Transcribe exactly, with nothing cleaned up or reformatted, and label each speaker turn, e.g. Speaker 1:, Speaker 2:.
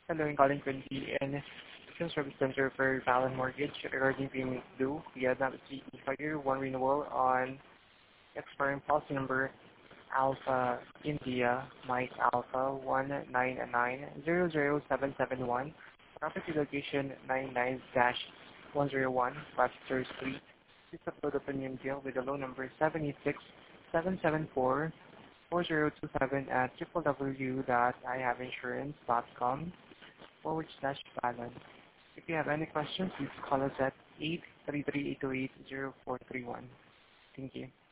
Speaker 1: Hello, I'm calling from the N Service Center for Valid Mortgage regarding payment due. We have not received figure one renewal on expiring policy number Alpha India Mike Alpha one nine nine zero zero seven seven one. Property location nine nine dash one zero one Webster Street. Please upload opinion deal with the loan number seven eight six seven seven four four zero two seven at w w w dot i have insurance dot com forward slash balance. If you have any questions, please call us at eight three three eight two eight zero four three one. Thank you.